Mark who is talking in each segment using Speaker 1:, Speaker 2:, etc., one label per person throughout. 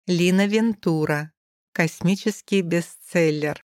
Speaker 1: Лина Вентура. Космический бестселлер.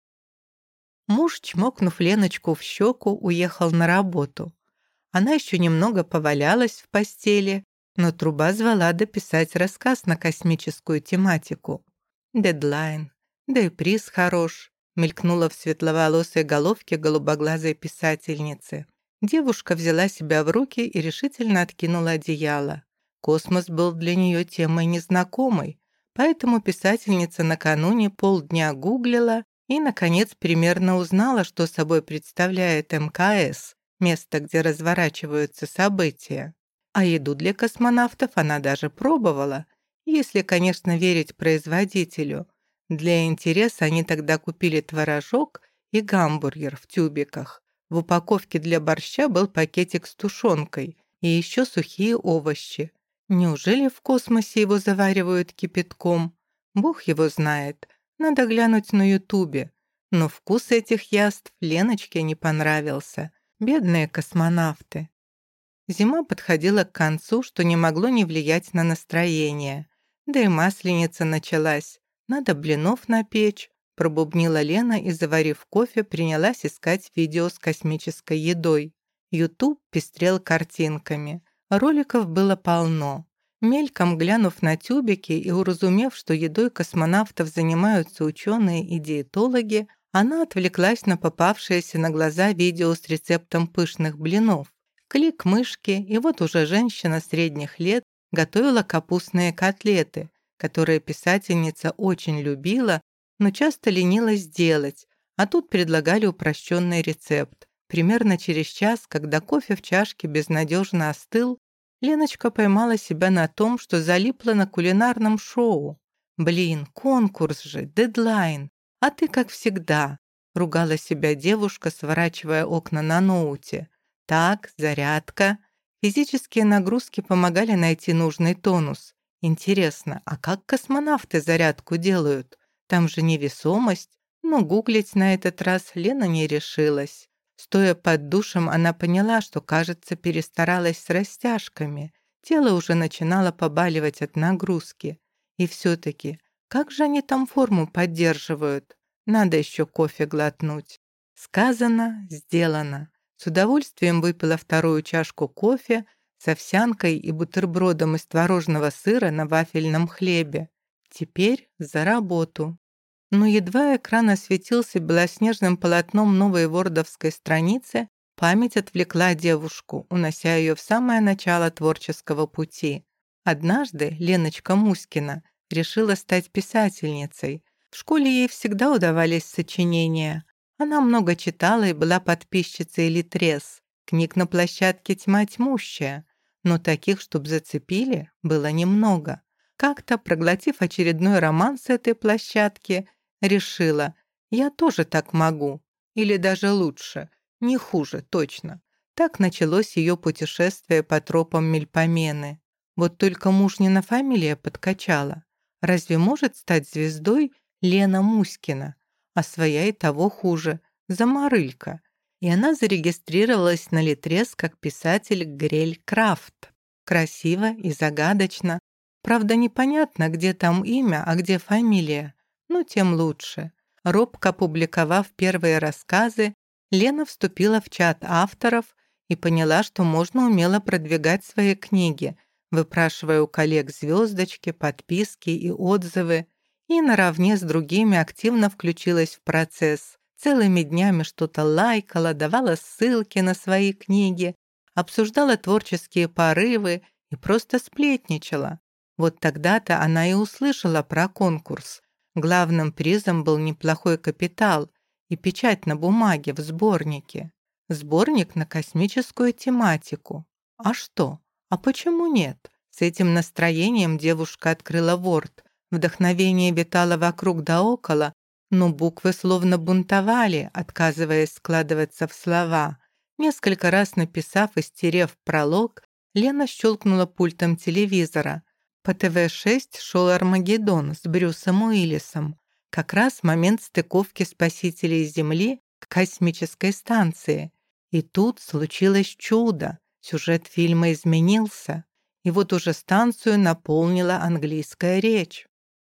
Speaker 1: Муж, чмокнув Леночку в щеку, уехал на работу. Она еще немного повалялась в постели, но труба звала дописать рассказ на космическую тематику. Дедлайн. Да и приз хорош, мелькнула в светловолосой головке голубоглазой писательницы. Девушка взяла себя в руки и решительно откинула одеяло. Космос был для нее темой незнакомой, поэтому писательница накануне полдня гуглила и, наконец, примерно узнала, что собой представляет МКС, место, где разворачиваются события. А еду для космонавтов она даже пробовала, если, конечно, верить производителю. Для интереса они тогда купили творожок и гамбургер в тюбиках. В упаковке для борща был пакетик с тушенкой и еще сухие овощи. Неужели в космосе его заваривают кипятком? Бог его знает. Надо глянуть на Ютубе. Но вкус этих яств Леночке не понравился. Бедные космонавты. Зима подходила к концу, что не могло не влиять на настроение. Да и масленица началась. Надо блинов напечь. Пробубнила Лена и, заварив кофе, принялась искать видео с космической едой. Ютуб пестрел картинками. Роликов было полно. Мельком глянув на тюбики и уразумев, что едой космонавтов занимаются ученые и диетологи, она отвлеклась на попавшееся на глаза видео с рецептом пышных блинов. Клик мышки, и вот уже женщина средних лет готовила капустные котлеты, которые писательница очень любила, но часто ленилась делать, а тут предлагали упрощенный рецепт. Примерно через час, когда кофе в чашке безнадежно остыл, Леночка поймала себя на том, что залипла на кулинарном шоу. «Блин, конкурс же, дедлайн, а ты как всегда», — ругала себя девушка, сворачивая окна на ноуте. «Так, зарядка». Физические нагрузки помогали найти нужный тонус. Интересно, а как космонавты зарядку делают? Там же невесомость. Но гуглить на этот раз Лена не решилась. Стоя под душем, она поняла, что, кажется, перестаралась с растяжками. Тело уже начинало побаливать от нагрузки. И все-таки, как же они там форму поддерживают? Надо еще кофе глотнуть. Сказано, сделано. С удовольствием выпила вторую чашку кофе с овсянкой и бутербродом из творожного сыра на вафельном хлебе. Теперь за работу. Но едва экран осветился белоснежным полотном новой вордовской страницы, память отвлекла девушку, унося ее в самое начало творческого пути. Однажды Леночка Муськина решила стать писательницей. В школе ей всегда удавались сочинения. Она много читала и была подписчицей Литрес. Книг на площадке тьма тьмущая, но таких, чтоб зацепили, было немного. Как-то, проглотив очередной роман с этой площадки, решила, я тоже так могу, или даже лучше, не хуже, точно. Так началось ее путешествие по тропам Мельпомены. Вот только мужнина фамилия подкачала. Разве может стать звездой Лена Муськина? А своя и того хуже, заморылька. И она зарегистрировалась на Литрес как писатель Грель Крафт. Красиво и загадочно. Правда, непонятно, где там имя, а где фамилия. Ну, тем лучше. Робко опубликовав первые рассказы, Лена вступила в чат авторов и поняла, что можно умело продвигать свои книги, выпрашивая у коллег звездочки, подписки и отзывы, и наравне с другими активно включилась в процесс. Целыми днями что-то лайкала, давала ссылки на свои книги, обсуждала творческие порывы и просто сплетничала. Вот тогда-то она и услышала про конкурс. Главным призом был неплохой капитал и печать на бумаге в сборнике. Сборник на космическую тематику. А что? А почему нет? С этим настроением девушка открыла Word. Вдохновение витало вокруг да около, но буквы словно бунтовали, отказываясь складываться в слова. Несколько раз написав и стерев пролог, Лена щелкнула пультом телевизора. По ТВ-6 шел «Армагеддон» с Брюсом Уиллисом. Как раз момент стыковки спасителей Земли к космической станции. И тут случилось чудо. Сюжет фильма изменился. И вот уже станцию наполнила английская речь.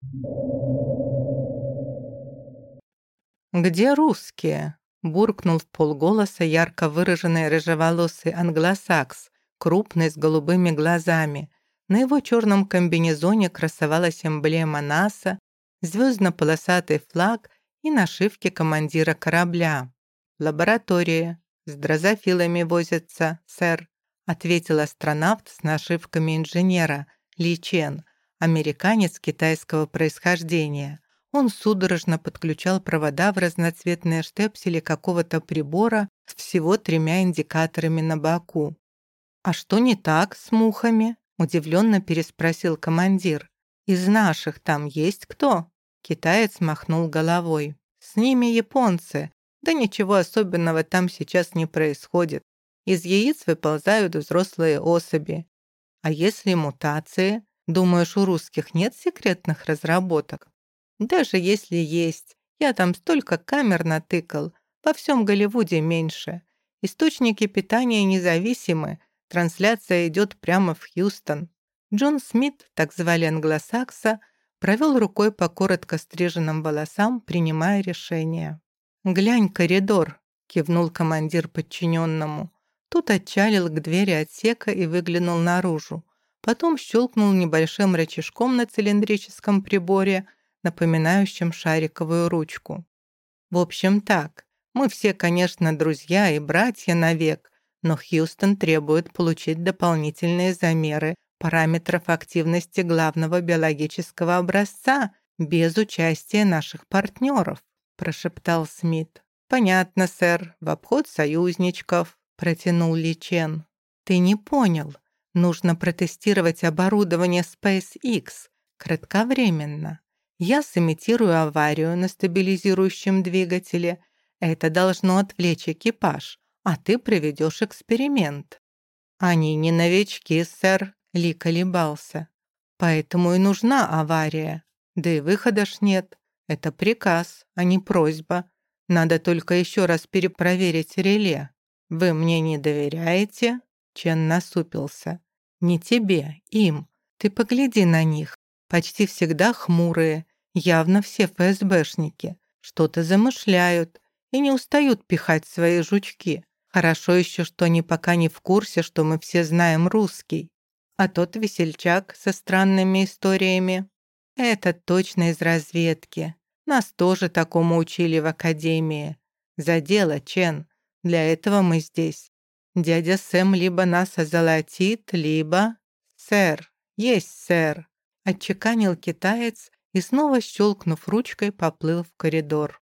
Speaker 1: «Где русские?» — буркнул в полголоса ярко выраженный рыжеволосый англосакс, крупный, с голубыми глазами. На его черном комбинезоне красовалась эмблема НАСА, звездно-полосатый флаг и нашивки командира корабля. «Лаборатория. С дрозофилами возятся, сэр», — ответил астронавт с нашивками инженера Ли Чен, американец китайского происхождения. Он судорожно подключал провода в разноцветные штепсели какого-то прибора с всего 3 индикаторами на боку. «А что не так с мухами?» – удивленно переспросил командир. «Из наших там есть кто?» Китаец махнул головой. «С ними японцы. Да ничего особенного там сейчас не происходит. Из яиц выползают взрослые особи. А если мутации? Думаешь, у русских нет секретных разработок? Даже если есть, я там столько камер натыкал, во всем Голливуде меньше. Источники питания независимы, трансляция идет прямо в Хьюстон». Джон Смит, так звали англосакса, провел рукой по коротко стриженным волосам, принимая решение. «Глянь, коридор», — кивнул командир подчиненному. Тот отчалил к двери отсека и выглянул наружу. Потом щелкнул небольшим рычажком на цилиндрическом приборе, напоминающем шариковую ручку. «В общем так, мы все, конечно, друзья и братья навек, но Хьюстон требует получить дополнительные замеры параметров активности главного биологического образца без участия наших партнеров», — прошептал Смит. «Понятно, сэр, в обход союзничков», — протянул Ли Чен. «Ты не понял. Нужно протестировать оборудование SpaceX кратковременно. Я сымитирую аварию на стабилизирующем двигателе. Это должно отвлечь экипаж, а ты проведешь эксперимент». «Они не новички, сэр», — Ли колебался. «Поэтому и нужна авария. Да и выхода ж нет. Это приказ, а не просьба. Надо только еще раз перепроверить реле. Вы мне не доверяете?» Чен насупился. «Не тебе, им. Ты погляди на них. Почти всегда хмурые, явно все ФСБшники. Что-то замышляют и не устают пихать свои жучки. Хорошо еще, что они пока не в курсе, что мы все знаем русский. А тот весельчак со странными историями — это точно из разведки. Нас тоже такому учили в академии. За дело, Чен. Для этого мы здесь. Дядя Сэм либо нас озолотит, либо... «Сэр, есть, сэр», — отчеканил китаец и, снова щелкнув ручкой, поплыл в коридор.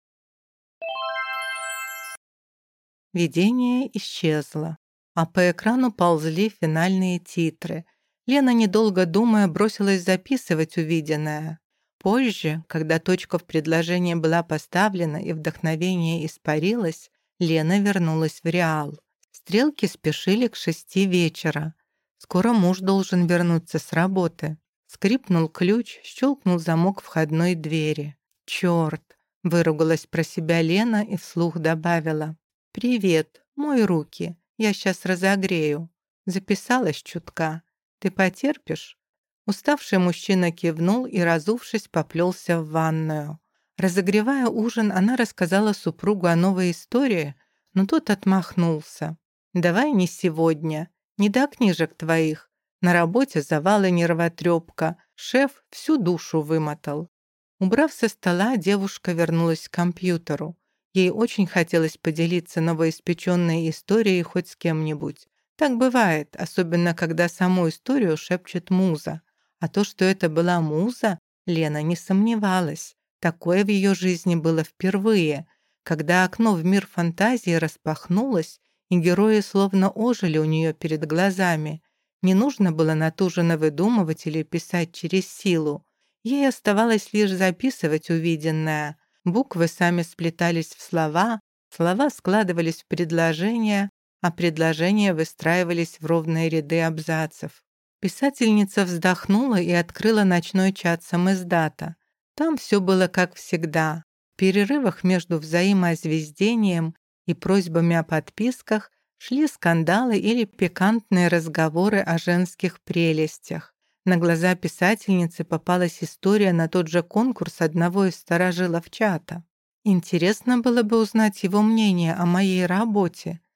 Speaker 1: Видение исчезло, а по экрану ползли финальные титры. Лена, недолго думая, бросилась записывать увиденное. Позже, когда точка в предложении была поставлена и вдохновение испарилось, Лена вернулась в реал. Стрелки спешили к 6 вечера. Скоро муж должен вернуться с работы. Скрипнул ключ, щелкнул замок входной двери. «Черт!» — выругалась про себя Лена и вслух добавила. «Привет, мой руки, я сейчас разогрею». Записалась чутка. «Ты потерпишь?» Уставший мужчина кивнул и, разувшись, поплелся в ванную. Разогревая ужин, она рассказала супругу о новой истории, но тот отмахнулся. «Давай не сегодня, не до книжек твоих. На работе завал и нервотрепка, шеф всю душу вымотал». Убрав со стола, девушка вернулась к компьютеру. Ей очень хотелось поделиться новоиспеченной историей хоть с кем-нибудь. Так бывает, особенно когда саму историю шепчет муза. А то, что это была муза, Лена не сомневалась. Такое в ее жизни было впервые, когда окно в мир фантазии распахнулось, и герои словно ожили у нее перед глазами. Не нужно было натужно выдумывать или писать через силу. Ей оставалось лишь записывать увиденное. Буквы сами сплетались в слова, слова складывались в предложения, а предложения выстраивались в ровные ряды абзацев. Писательница вздохнула и открыла ночной чат самиздата. Там все было как всегда. В перерывах между взаимозвездением и просьбами о подписках шли скандалы или пикантные разговоры о женских прелестях. На глаза писательницы попалась история на тот же конкурс одного из старожилов чата. Интересно было бы узнать его мнение о моей работе.